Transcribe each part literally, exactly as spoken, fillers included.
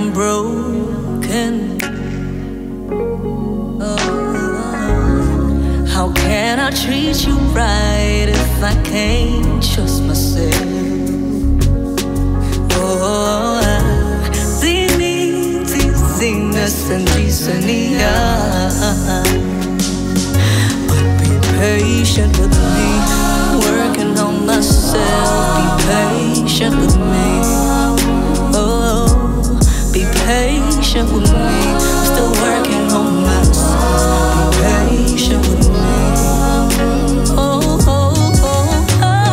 I'm broken. Oh, how can I treat you right if I can't trust myself? Oh, sini, sini, sini, sini, but be patient with me, working on myself. Be patient with me. Oh, be patient with me. I'm still working on myself. Be patient with me. Oh, oh, oh,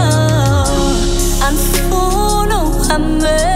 oh. I'm full of amazing.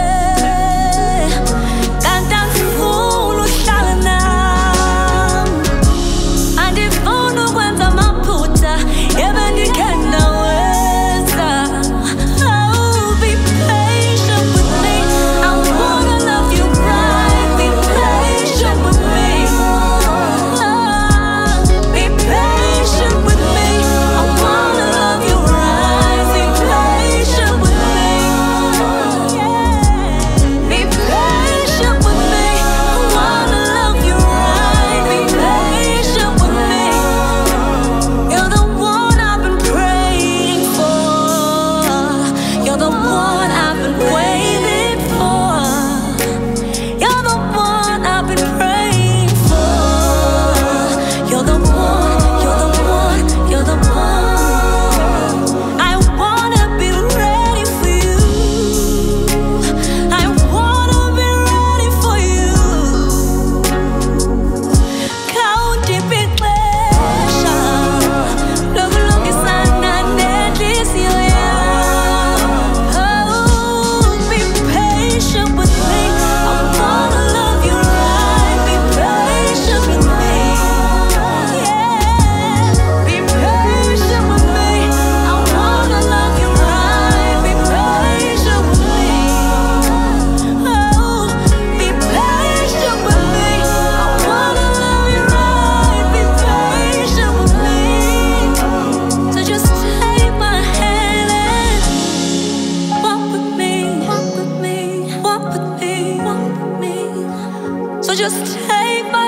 So just take my